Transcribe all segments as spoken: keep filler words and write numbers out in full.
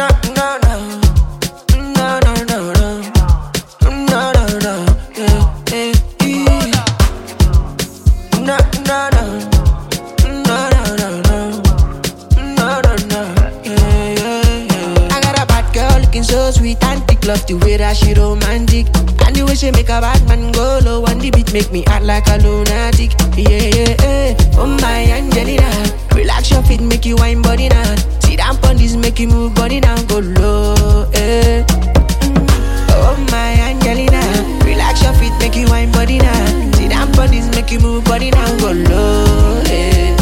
No, no, no. No, no, no, no. No, no, no. Yeah, yeah, yeah. No, no, no. No, no, no, no. No, no, no. Yeah, yeah, yeah. I got a bad girl looking so sweet and thick. Love the way that she romantic. And the way she make a bad man go low. And the beat make me act like a lunatic. Yeah, yeah, yeah. Oh my Angelina, relax your feet, make you wine body now. Sit down on this, make you move body down, go low, eh. Oh my Angelina, relax your feet, make you wine body now. Sit down on this, make you move body down, go low, eh.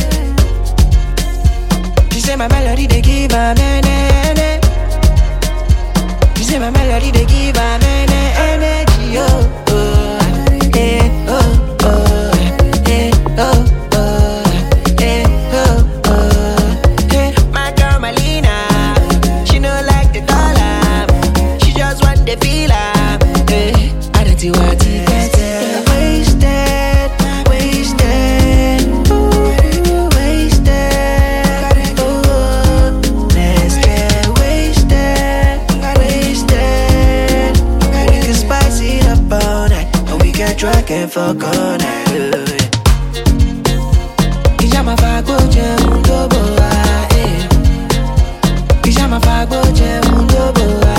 She say my melody they give her mene. She say my melody they give her mene energy, oh, oh, eh, oh, oh, eh, oh. Drunk and fuck all night, yeah. Ijama fago je undo boa, eh. Ijama fago je undo boa.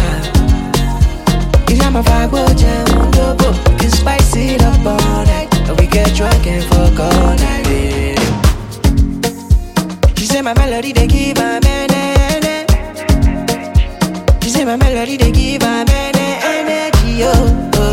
Ijama fago je undo boa. We can spice it up all night, and we get drunk and fuck all night, yeah. She say my melody they give her mene. She say my melody they give her mene energy, oh, oh.